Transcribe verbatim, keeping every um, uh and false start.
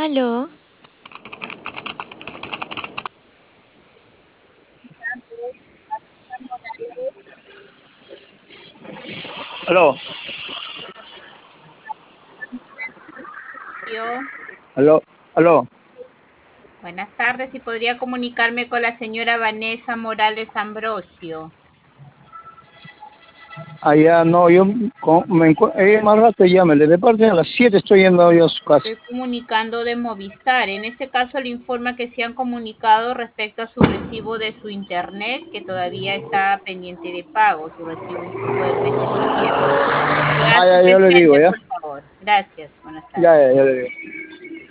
Aló, Aló, Yo, aló, aló. buenas tardes, si podría comunicarme con la señora Vanessa Morales Ambrosio. Allá no, yo con- me encu- eh, más rato llámele. De parte de las siete estoy yendo yo a su casa. Estoy comunicando de Movistar. En este caso le informa que se han comunicado respecto a su recibo de su internet, que todavía está pendiente de pago, su recibo un poco del mes de diciembre. Ah, Siga ya, su ya le digo, presente, ya. por favor. Gracias. Buenas Ya, tardes. ya, ya le digo.